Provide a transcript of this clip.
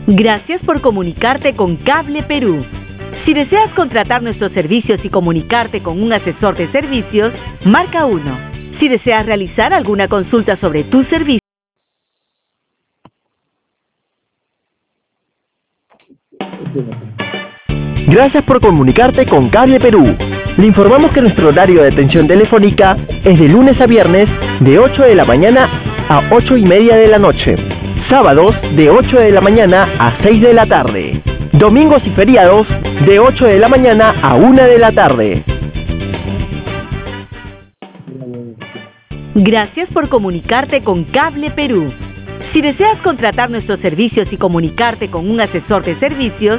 Gracias por comunicarte con Cable Perú. Si deseas contratar nuestros servicios y comunicarte con un asesor de servicios, marca 1. Si deseas realizar alguna consulta sobre tu servicio, Gracias por comunicarte con Cable Perú. Le informamos que nuestro horario de atención telefónica es de lunes a viernes de 8 de la mañana a 8:30 de la noche. Sábados de 8 de la mañana a 6 de la tarde. Domingos y feriados de 8 de la mañana a 1 de la tarde. gracias por comunicarte con Cable Perú. Si deseas contratar nuestros servicios y comunicarte con un asesor de servicios,